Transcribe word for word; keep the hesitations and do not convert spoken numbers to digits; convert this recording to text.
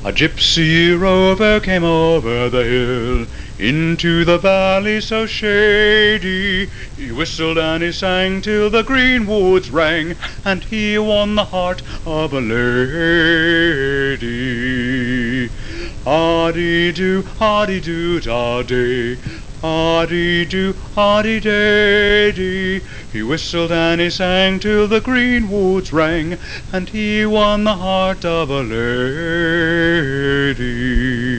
A gypsy rover came over the hill into the valley so shady. He whistled and he sang till the green woods rang, and he won the heart of a lady. Ah-dee-do, ah-dee-do-da-day, ah-dee-do, ah-dee-day-dee. He whistled and he sang till the green woods rang, and he won the heart of a lady.